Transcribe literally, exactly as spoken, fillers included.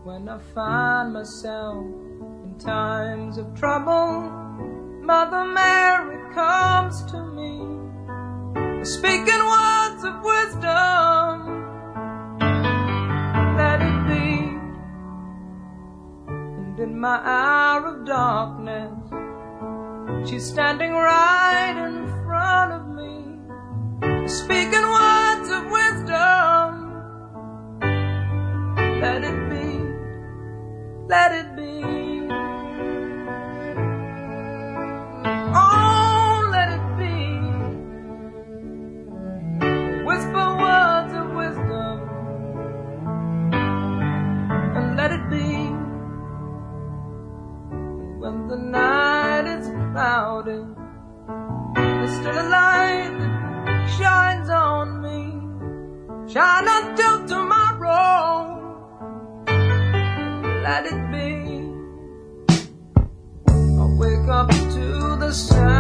When I find myself in times of trouble, Mother Mary comes to me, speaking words of wisdom. Let it be. And in my hour of darkness, she's standing right in front of me, speaking words of wisdom. Let it be, let it be. Oh, let it be. Whisper words of wisdom, and let it be. When the night is cloudy, there's still a light that shines on me. Shine until tomorrow. Let it be. I wake up to the sound